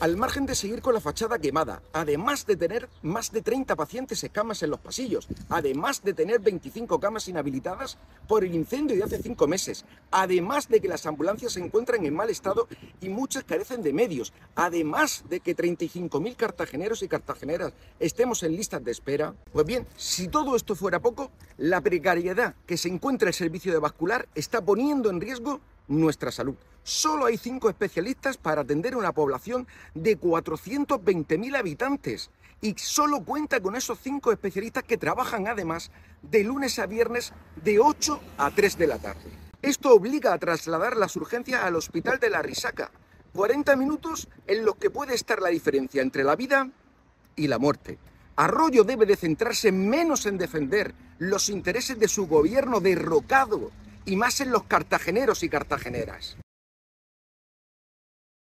al margen de seguir con la fachada quemada, además de tener más de 30 pacientes en camas en los pasillos, además de tener 25 camas inhabilitadas por el incendio de hace 5 meses, además de que las ambulancias se encuentran en mal estado y muchas carecen de medios, además de que 35.000 cartageneros y cartageneras estemos en listas de espera. Pues bien, si todo esto fuera poco, la precariedad que se encuentra el servicio de vascular está poniendo en riesgo nuestra salud. Solo hay 5 especialistas para atender a una población de 420.000 habitantes y solo cuenta con esos 5 especialistas que trabajan además de lunes a viernes de 8 a 3 de la tarde. Esto obliga a trasladar las urgencias al hospital de La Risaca. 40 minutos en los que puede estar la diferencia entre la vida y la muerte. Arroyo debe de centrarse menos en defender los intereses de su gobierno derrocado y más en los cartageneros y cartageneras.